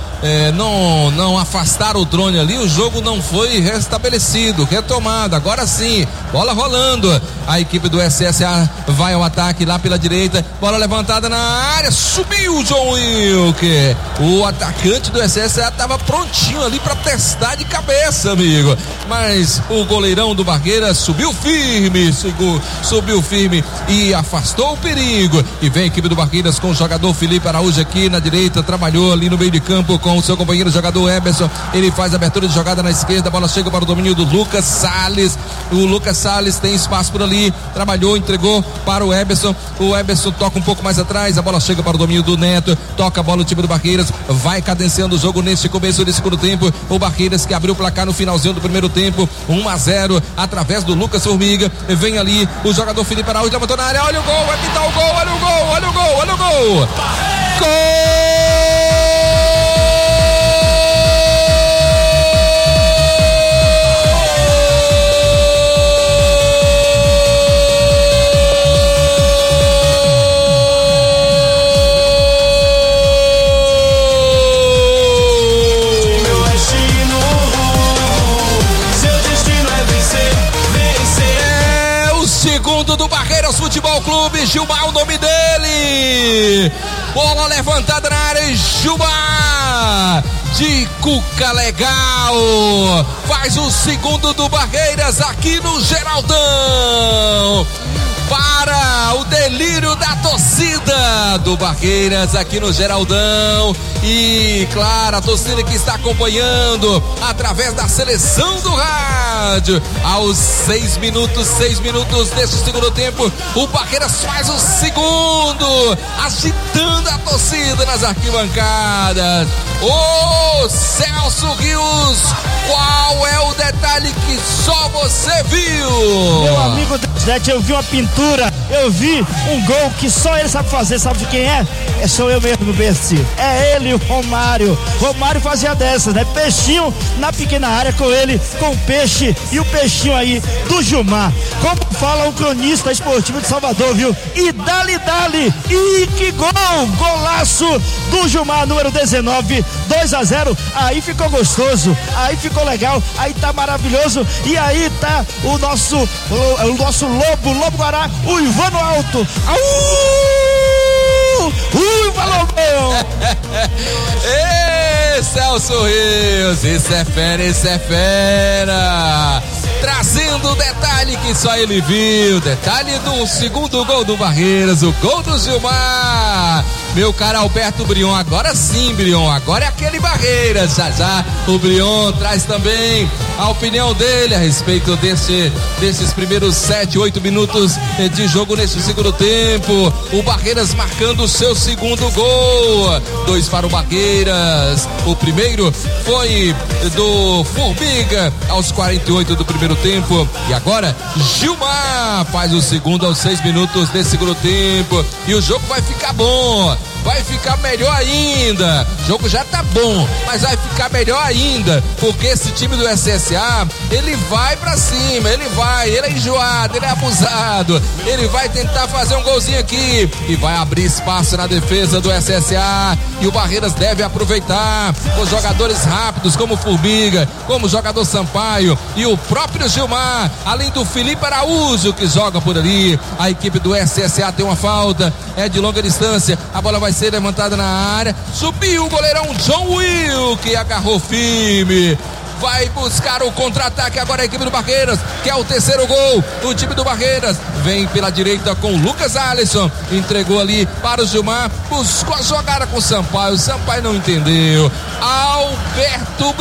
não afastaram o drone ali, o jogo não foi restabelecido, retomado. Agora sim, bola rolando. A equipe do SSA vai ao ataque lá pela direita, bola levantada na área, subiu o John Wilker. O atacante do SSA estava prontinho ali para testar de cabeça, amigo. Mas o goleirão do Barreiras subiu firme e afastou o perigo. E vem a equipe do Barreiras com o jogador Felipe Araújo aqui na direita, trabalhou ali no meio de campo com o seu companheiro jogador Eberson. Ele faz a abertura de jogada na esquerda, a bola chega para o domínio do Lucas Salles. O Lucas Salles tem espaço por ali, trabalhou, entregou para o Eberson. O Eberson toca um pouco mais atrás, a bola chega para o domínio do Neto, toca a bola o time do Barreiras, vai cadenciando o jogo nesse começo do segundo tempo. O Barreiras que abriu o placar no finalzinho do primeiro tempo, 1-0 através do Lucas Formiga. Vem ali o jogador Felipe Araújo, levantou na área, olha o gol, vai pintar o gol, olha o gol, olha o gol, olha o gol. Gol! Do Barreiras Futebol Clube, Gilmar o nome dele, bola levantada na área, Gilmar de Cuca legal, faz o segundo do Barreiras aqui no Geraldão, para o delírio da torcida do Barreiras aqui no Geraldão. E claro, a torcida que está acompanhando através da seleção do rádio. Aos 6 minutos desse segundo tempo, o Barreiras faz o segundo, agitando a torcida nas arquibancadas. Ô Celso Rios, qual é o detalhe que só você viu? Meu amigo Deusdete, eu vi uma pintura, eu vi um gol que só ele sabe fazer. Sabe de quem é? Sou eu mesmo, Bessi. É ele, o Romário. Romário fazia dessas, né? Peixinho na pequena área com ele, com o peixe e o peixinho aí do Gilmar. Como fala o cronista esportivo de Salvador, viu? E dali. E que gol! Golaço do Gilmar, número 19, 2-0. Aí ficou gostoso, aí ficou legal, aí tá maravilhoso. E aí tá o nosso Lobo Guará, o Ivano Alto. Falou, meu! Ê, Celso Rios, esse é fera. Trazendo o detalhe que só ele viu, detalhe do segundo gol do Barreiras, o gol do Gilmar. Meu cara Alberto Brion, agora sim, Brion, agora é aquele Barreiras. Já o Brion traz também a opinião dele a respeito desses primeiros 7, 8 minutos de jogo nesse segundo tempo. O Barreiras marcando o seu segundo gol, 2 para o Barreiras. O primeiro foi do Formiga aos 48 do primeiro tempo, e agora Gilmar faz o segundo aos 6 minutos desse segundo tempo, e o jogo vai ficar bom, vai ficar melhor ainda. O jogo já tá bom, mas vai ficar melhor ainda, porque esse time do SSA, ele vai pra cima, ele é enjoado, ele é abusado, ele vai tentar fazer um golzinho aqui e vai abrir espaço na defesa do SSA, e o Barreiras deve aproveitar os jogadores rápidos como Formiga, como o jogador Sampaio e o próprio Gilmar, além do Felipe Araújo que joga por ali. A equipe do SSA tem uma falta, é de longa distância, a bola vai ser levantada na área, subiu o goleirão John Will, que agarrou firme, vai buscar o contra-ataque agora a equipe do Barreiras, que é o terceiro gol. O time do Barreiras vem pela direita com o Lucas Alisson, entregou ali para o Gilmar, buscou a jogada com o Sampaio não entendeu. Alberto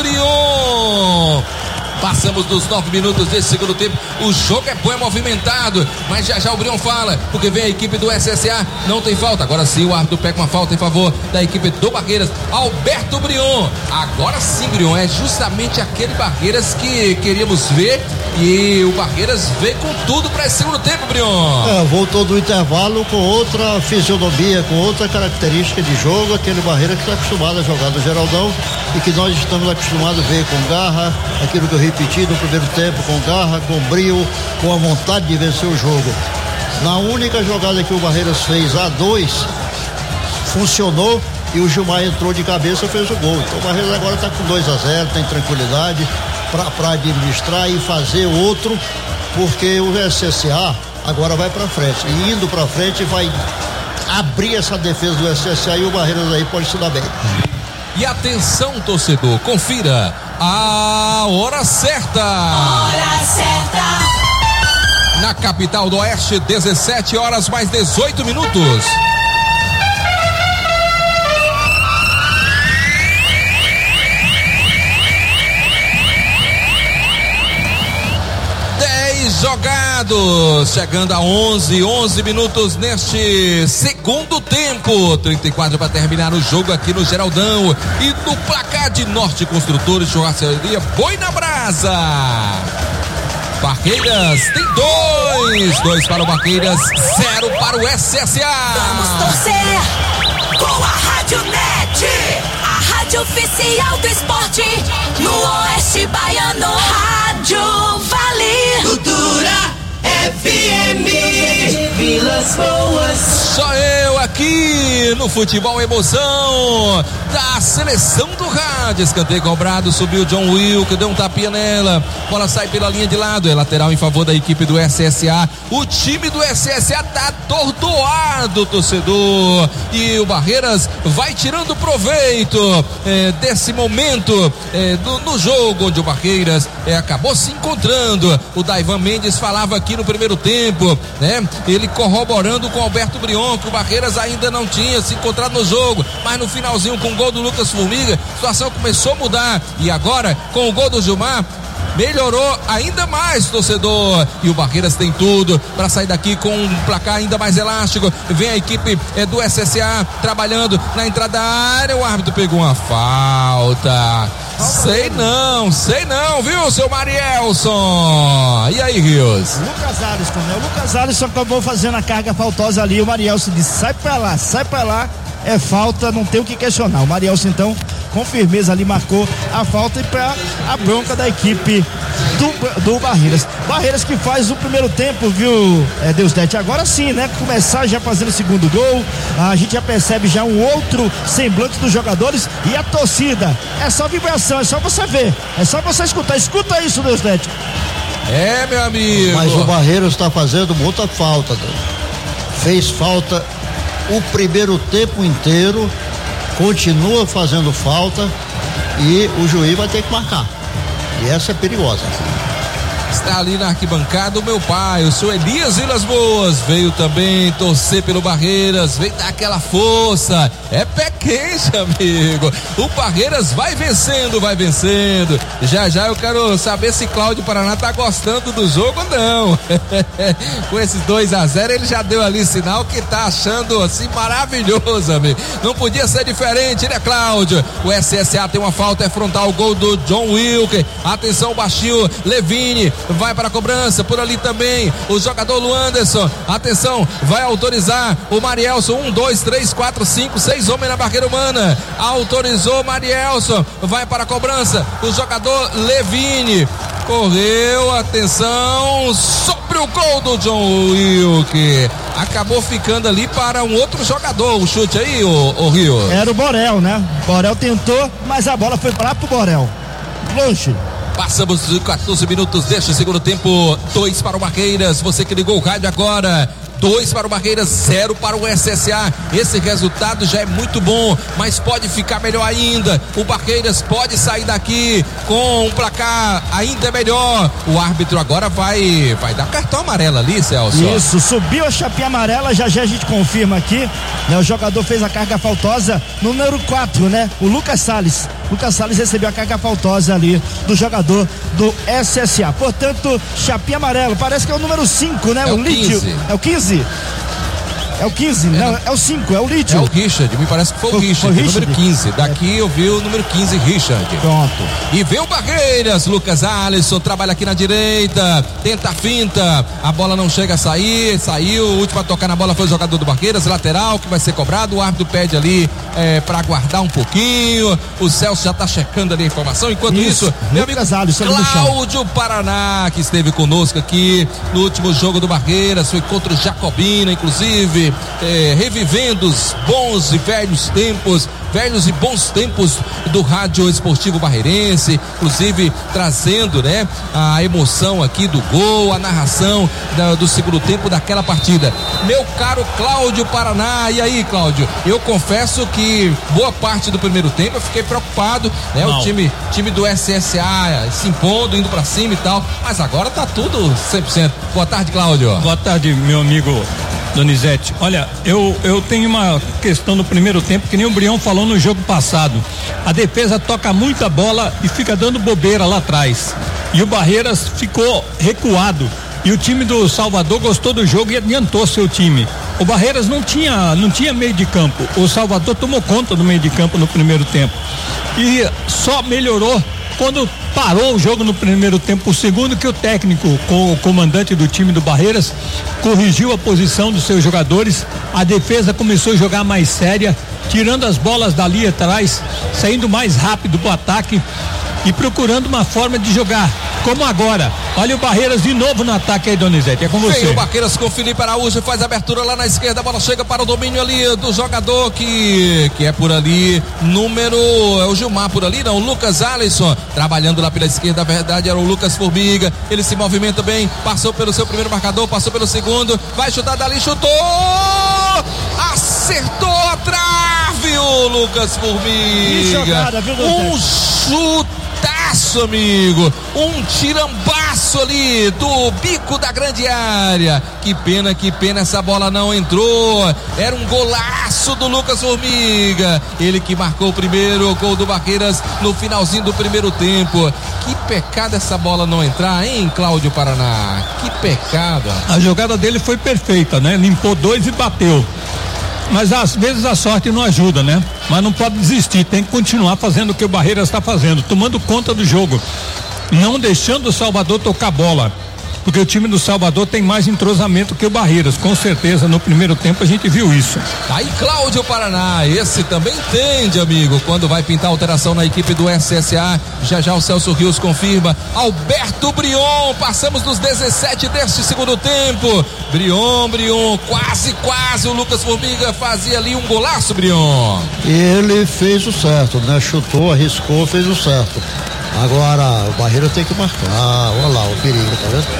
Brion. Passamos dos 9 minutos desse segundo tempo. O jogo é bom, é movimentado, mas já o Brion fala, porque vem a equipe do SSA, não tem falta. Agora sim o árbitro pega uma falta em favor da equipe do Barreiras. Alberto Brion, agora sim, Brion, é justamente aquele Barreiras que queríamos ver, e o Barreiras veio com tudo para esse segundo tempo, Brion. Voltou do intervalo com outra fisionomia, com outra característica de jogo, aquele Barreiras que está acostumado a jogar no Geraldão e que nós estamos acostumados a ver com garra, aquilo que eu repeti no primeiro tempo, com garra, com brio, com a vontade de vencer o jogo. Na única jogada que o Barreiras fez, a 2, funcionou e o Gilmar entrou de cabeça e fez o gol. Então o Barreiras agora está com 2-0, tem tranquilidade para administrar e fazer outro, porque o SSA agora vai para frente, e indo para frente vai abrir essa defesa do SSA, e o Barreiras aí pode se dar bem. E atenção, torcedor, confira a hora certa. Hora certa. Na capital do Oeste, 17 horas mais 18 minutos. Jogados, chegando a 11 minutos neste segundo tempo, 34 para terminar o jogo aqui no Geraldão, e no placar de Norte Construtores, Churrascaria Boi na Brasa. Barreiras tem 2 para o Barreiras, 0 para o SSA. Vamos torcer com a Rádio Net, a rádio oficial do esporte no Oeste Baiano. Rádio Vale. Cultura FM. Vilas Boas. Só eu aqui no Futebol Emoção da seleção do rádio. Escanteio cobrado, subiu o John Will, que deu um tapinha nela. Bola sai pela linha de lado, é lateral em favor da equipe do SSA. O time do SSA tá atordoado, torcedor, e o Barreiras vai tirando proveito desse momento no jogo, onde o Barreiras acabou se encontrando. O Daivan Mendes falava aqui no primeiro tempo, né? Ele corroborando com o Alberto Brion, que o Barreiras ainda não tinha se encontrado no jogo, mas no finalzinho, com o gol do Lucas Formiga, a situação começou a mudar, e agora com o gol do Gilmar melhorou ainda mais, torcedor, e o Barreiras tem tudo para sair daqui com um placar ainda mais elástico. Vem a equipe do SSA trabalhando na entrada da área, o árbitro pegou uma falta. Sei não, viu, seu Marielson? E aí, Rios? Lucas Alisson, né? O Lucas Alisson acabou fazendo a carga faltosa ali. O Marielson disse: sai pra lá, é falta, não tem o que questionar. O Marielson, então, com firmeza ali marcou a falta, e para a bronca da equipe do Barreiras. Barreiras que faz o primeiro tempo, viu, Deusdete? Agora sim, né? Começar já fazendo o segundo gol, a gente já percebe já um outro semblante dos jogadores, e a torcida, é só vibração, é só você ver, é só você escutar. Escuta isso, Deusdete. Meu amigo. Mas o Barreiras está fazendo muita falta, fez falta o primeiro tempo inteiro, continua fazendo falta, e o juiz vai ter que marcar. E essa é perigosa. Está ali na arquibancada o meu pai, o senhor Elias Vilas Boas, veio também torcer pelo Barreiras, veio dar aquela força, é pé quente, amigo, o Barreiras vai vencendo, já eu quero saber se Cláudio Paraná tá gostando do jogo ou não. Com esses 2-0 ele já deu ali sinal que tá achando assim maravilhoso, amigo, não podia ser diferente, né, Cláudio? O SSA tem uma falta, é frontal, o gol do John Wilker, atenção, baixinho, Levine, vai para a cobrança, por ali também o jogador Luanderson, atenção, vai autorizar o Marielson, 1, 2, 3, 4, 5, 6 homens na barreira humana, autorizou Marielson, vai para a cobrança, o jogador Levine, correu, atenção, sobre o gol do John Wilker, acabou ficando ali para um outro jogador, o chute aí, o Rio. Era o Borel, né? Borel tentou, mas a bola foi lá pro Borel, longe. Passamos de 14 minutos deste segundo tempo, 2 para o Barreiras, você que ligou o rádio agora, 2 para o Barreiras, 0 para o SSA, esse resultado já é muito bom, mas pode ficar melhor ainda, o Barreiras pode sair daqui com um placar ainda melhor, o árbitro agora vai dar cartão amarelo ali, Celso. Isso, subiu a chapinha amarela, já a gente confirma aqui, né? O jogador fez a carga faltosa, número 4, né? O Lucas Salles recebeu a carga faltosa ali do jogador do SSA, portanto, chapinha amarela, parece que é o número 5, né? É o Lídio, é o 15. É o 15, não, é o 5, é o Lídio. É o Richard, me parece que foi o Richard, número 15. Daqui eu vi o número 15, Richard. Pronto. E vem o Barreiras, Lucas Alisson, trabalha aqui na direita, tenta a finta, a bola não chega a sair, saiu, o último a tocar na bola foi o jogador do Barreiras, lateral, que vai ser cobrado, o árbitro pede ali pra aguardar um pouquinho, o Celso já tá checando ali a informação, enquanto isso meu amigo Cláudio Paraná, que esteve conosco aqui no último jogo do Barreiras, foi contra o Jacobina, inclusive, revivendo os bons e velhos e bons tempos do rádio esportivo barreirense, inclusive trazendo, né, a emoção aqui do gol, a narração do segundo tempo daquela partida. Meu caro Cláudio Paraná, e aí, Cláudio, eu confesso que boa parte do primeiro tempo eu fiquei preocupado, né, o time do SSA se impondo, indo pra cima e tal, mas agora tá tudo 100%. Boa tarde, Cláudio. Boa tarde, meu amigo Donizete. Olha, eu tenho uma questão no primeiro tempo que nem o Brião falou no jogo passado. A defesa toca muita bola e fica dando bobeira lá atrás. E o Barreiras ficou recuado. E o time do Salvador gostou do jogo e adiantou seu time. O Barreiras não tinha meio de campo. O Salvador tomou conta do meio de campo no primeiro tempo. E só melhorou quando parou o jogo no primeiro tempo, o segundo, que o técnico, com o comandante do time do Barreiras, corrigiu a posição dos seus jogadores, a defesa começou a jogar mais séria, tirando as bolas dali atrás, saindo mais rápido pro ataque e procurando uma forma de jogar, como agora. Olha o Barreiras de novo no ataque aí, Donizete, é com você. Vem o Barreiras com o Felipe Araújo, faz a abertura lá na esquerda, a bola chega para o domínio ali do jogador que é por ali, é o Gilmar por ali, não, o Lucas Alisson, trabalhando lá pela esquerda, a verdade era o Lucas Formiga, ele se movimenta bem, passou pelo seu primeiro marcador, passou pelo segundo, vai chutar dali, chutou, acertou a trave o Lucas Formiga. Jogada, viu, Chutaço, amigo, um tirambaço ali do bico da grande área, que pena, essa bola não entrou, era um golaço do Lucas Formiga, ele que marcou o primeiro gol do Barreiras no finalzinho do primeiro tempo. Que pecado essa bola não entrar, hein, Cláudio Paraná, que pecado. A jogada dele foi perfeita, né, limpou 2 e bateu. Mas às vezes a sorte não ajuda, né? Mas não pode desistir, tem que continuar fazendo o que o Barreiras está fazendo, tomando conta do jogo, não deixando o Salvador tocar a bola, porque o time do Salvador tem mais entrosamento que o Barreiras, com certeza no primeiro tempo a gente viu isso. Aí Cláudio Paraná, esse também entende, amigo, quando vai pintar alteração na equipe do SSA, já o Celso Rios confirma, Alberto Brion, passamos dos 17 deste segundo tempo, Brion, quase o Lucas Formiga fazia ali um golaço, Brion. Ele fez o certo, né, chutou, arriscou, fez o certo. Agora o Barreiras tem que marcar, olha lá o perigo, tá vendo?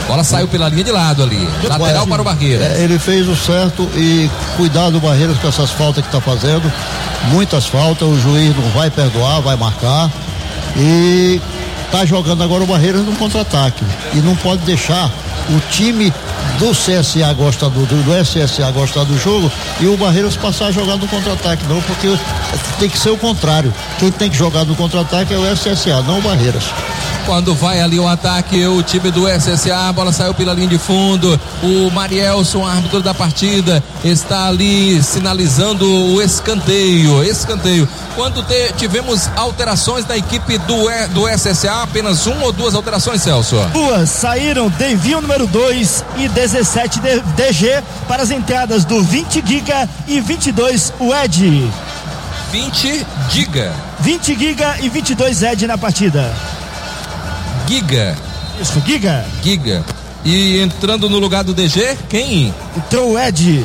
Bola saiu pela linha de lado ali. Lateral para o Barreiras. Ele fez o certo e cuidado do Barreiras com essas faltas que está fazendo. Muitas faltas, o juiz não vai perdoar, vai marcar. E tá jogando agora o Barreiras no contra-ataque. E não pode deixar o time do CSA gostar do SSA gostar do jogo e o Barreiras passar a jogar no contra-ataque, não, porque tem que ser o contrário. Quem tem que jogar no contra-ataque é o SSA, não o Barreiras. Quando vai ali o ataque, o time do SSA, a bola saiu pela linha de fundo, o Marielson, árbitro da partida, está ali sinalizando o escanteio. Quando tivemos alterações da equipe do SSA, apenas uma ou duas alterações, Celso? Duas, saíram Devinho número 2 e 17 DG para as entradas do 20 Giga e 22 o Ed. 20 Giga e 22 Ed na partida. Giga. Isso, Giga. E entrando no lugar do DG, quem? Entrou o Ed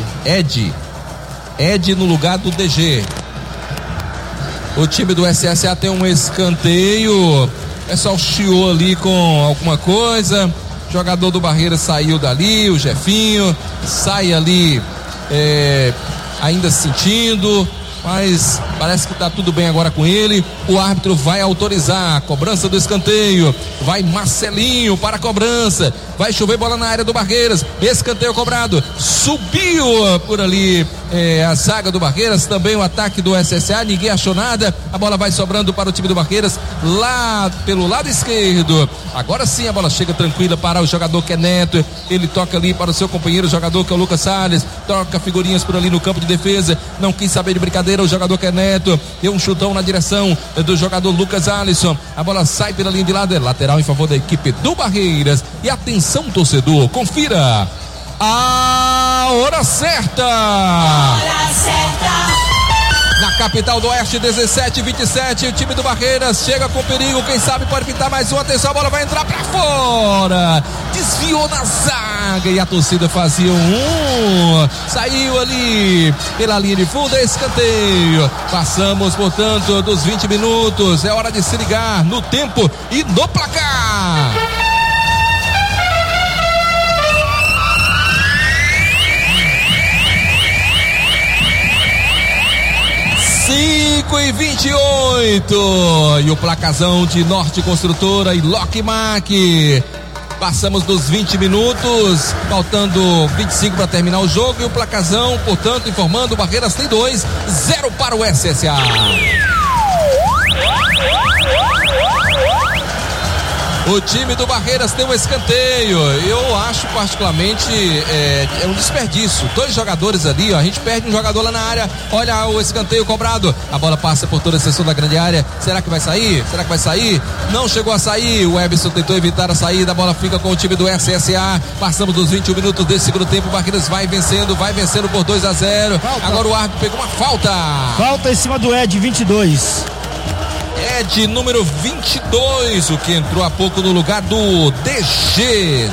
no lugar do DG. O time do SSA tem um escanteio. O pessoal chiou ali com alguma coisa. O jogador do Barreiras saiu dali, o Jefinho. Sai ali ainda sentindo. Mas parece que tá tudo bem agora com ele. O árbitro vai autorizar a cobrança do escanteio. Vai Marcelinho para a cobrança. Vai chover bola na área do Barreiras. Escanteio cobrado. Subiu por ali a zaga do Barreiras. Também o ataque do SSA. Ninguém achou nada. A bola vai sobrando para o time do Barreiras lá pelo lado esquerdo. Agora sim a bola chega tranquila para o jogador que é Neto. Ele toca ali para o seu companheiro jogador que é o Lucas Salles. Troca figurinhas por ali no campo de defesa. Não quis saber de brincadeira o jogador que é Neto. Deu um chutão na direção do jogador Lucas Alisson. A bola sai pela linha de lado. É lateral em favor da equipe do Barreiras. E atenção, torcedor, confira a hora certa. Na capital do Oeste, 17h27, o time do Barreiras chega com perigo, quem sabe pode pintar mais um, atenção, a bola vai entrar pra fora, desviou na zaga e a torcida fazia saiu ali pela linha de fundo, escanteio. Passamos, portanto, dos 20 minutos, é hora de se ligar no tempo e no placar. Cinco e 28 e o placazão de Norte Construtora e Lockmac. Passamos dos 20 minutos, faltando 25 para terminar o jogo e o placazão, portanto, informando, o Barreiras tem 2-0 para o SSA. O time do Barreiras tem um escanteio. Eu acho particularmente é um desperdício. 2 jogadores ali, ó, a gente perde um jogador lá na área. Olha o escanteio cobrado. A bola passa por toda a extensão da grande área. Será que vai sair? Não chegou a sair. O Ebson tentou evitar a saída. A bola fica com o time do SSA. Passamos dos 21 minutos desse segundo tempo. O Barreiras vai vencendo por 2-0. Agora o árbitro pegou uma falta. Falta em cima do Ed, 22. Ed, número 22, o que entrou há pouco no lugar do DG.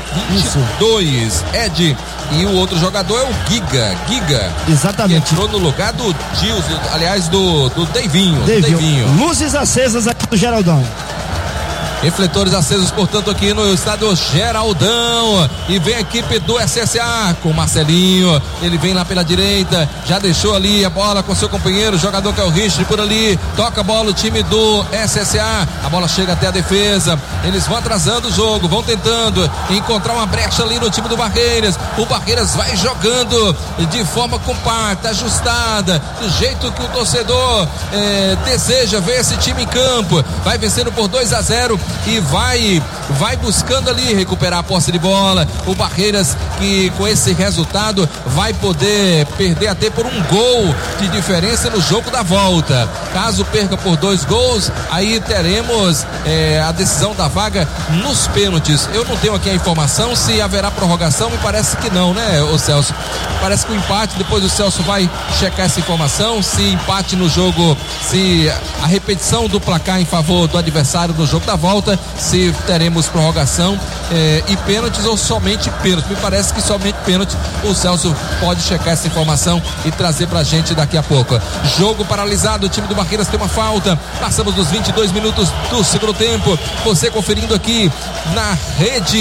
22, Ed. E o outro jogador é o Giga. Exatamente. Que entrou no lugar do Gilson, aliás, do Devinho. Luzes acesas aqui do Geraldão. Refletores acesos, portanto, aqui no estádio Geraldão. E vem a equipe do SSA com o Marcelinho. Ele vem lá pela direita. Já deixou ali a bola com seu companheiro, jogador que é o Richard por ali. Toca a bola o time do SSA. A bola chega até a defesa. Eles vão atrasando o jogo, vão tentando encontrar uma brecha ali no time do Barreiras. O Barreiras vai jogando de forma compacta, ajustada, do jeito que o torcedor deseja ver esse time em campo. Vai vencendo por 2-0. E vai buscando ali recuperar a posse de bola. O Barreiras, que com esse resultado vai poder perder até por um gol de diferença no jogo da volta. Caso perca por 2 gols, aí teremos a decisão da vaga nos pênaltis. Eu não tenho aqui a informação se haverá prorrogação, me parece que não, né, ô Celso? Parece que o empate, depois o Celso vai checar essa informação, se empate no jogo, se a repetição do placar em favor do adversário no jogo da volta, se teremos prorrogação e pênaltis ou somente pênalti. Me parece que somente pênalti. O Celso pode checar essa informação e trazer pra gente daqui a pouco. Jogo paralisado, o time do Barreiras tem uma falta. Passamos dos 22 minutos do segundo tempo. Você conferindo aqui na rede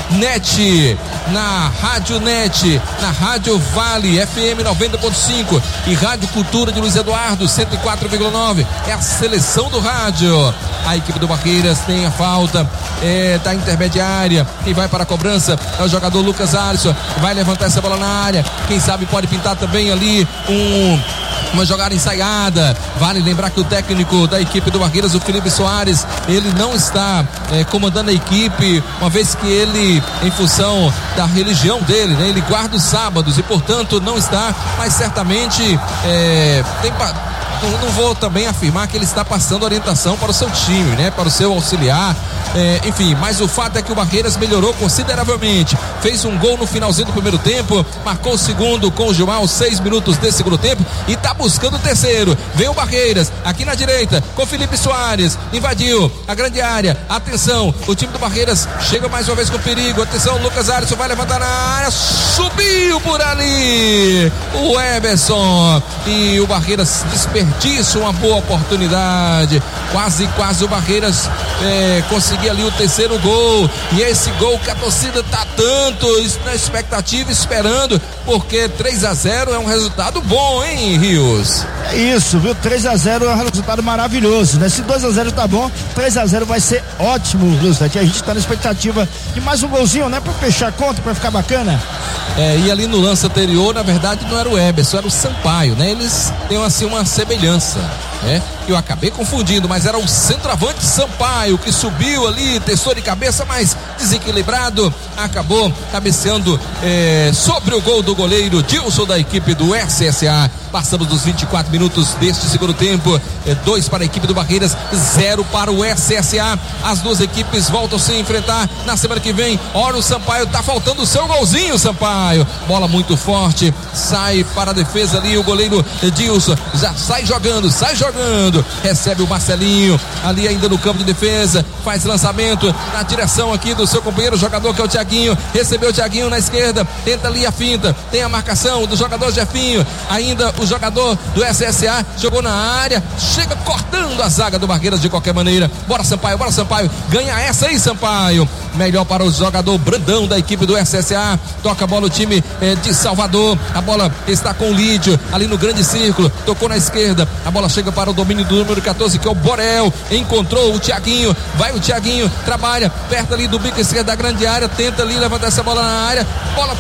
NET, na Rádio NET, na Rádio Vale FM 90.5 e Rádio Cultura de Luiz Eduardo 104,9. É a seleção do rádio. A equipe do Barreiras tem a falta da intermediária. Quem vai para a cobrança é o jogador Lucas Alisson. Vai levantar essa bola na área. Quem sabe pode pintar também ali uma jogada ensaiada. Vale lembrar que o técnico da equipe do Barreiras, o Felipe Soares, ele não está comandando a equipe, uma vez que ele, em função da religião dele, né, ele guarda os sábados e portanto não está, mas certamente não vou também afirmar que ele está passando orientação para o seu time, né? Para o seu auxiliar, enfim, mas o fato é que o Barreiras melhorou consideravelmente, fez um gol no finalzinho do primeiro tempo, marcou o segundo com o Gilmar aos 6 minutos desse segundo tempo e está buscando o terceiro. Vem o Barreiras aqui na direita com Felipe Soares, invadiu a grande área, atenção, o time do Barreiras chega mais uma vez com perigo, atenção, Lucas Alisson vai levantar na área, subiu por ali o Emerson e o Barreiras desperdiça uma boa oportunidade, quase o Barreiras conseguir ali o terceiro gol, e esse gol que a torcida tá tanto na expectativa, esperando, porque 3-0 é um resultado bom, hein, Rios? É isso, viu? 3-0 é um resultado maravilhoso, né? Se 2-0 tá bom, 3-0 vai ser ótimo, viu, Zé? A gente tá na expectativa de mais um golzinho, né? Pra fechar a conta, pra ficar bacana. E ali no lance anterior, na verdade, não era o Eberson, era o Sampaio, né? Eles têm assim uma semelhança, né? Eu acabei confundindo, mas era o centroavante Sampaio que subiu ali, testou de cabeça, mas desequilibrado, acabou cabeceando sobre o gol do goleiro Dilson da equipe do SSA. Passamos dos 24 minutos deste segundo tempo, 2 para a equipe do Barreiras, 0 para o SSA. As duas equipes voltam a se enfrentar na semana que vem. Ora, o Sampaio tá faltando o seu golzinho, Sampaio. Bola muito forte, sai para a defesa ali o goleiro Dilson, já sai jogando, recebe o Marcelinho ali ainda no campo de defesa, faz lançamento na direção aqui do seu companheiro jogador, que é o Thiaguinho. Recebeu o Thiaguinho na esquerda, tenta ali a finta, tem a marcação do jogador Jefinho, ainda o jogador do SSA jogou na área, chega cortando a zaga do Barreiras de qualquer maneira. Bora Sampaio, ganha essa aí, Sampaio. Melhor para o jogador Brandão da equipe do SSA, toca a bola o time de Salvador, a bola está com o Lídio ali no grande círculo, tocou na esquerda, a bola chega para o domínio do número 14, que é o Borel, encontrou o Thiaguinho, vai o Thiaguinho, trabalha perto ali do bico esquerdo da grande área, tenta ali levantar essa bola na área, bola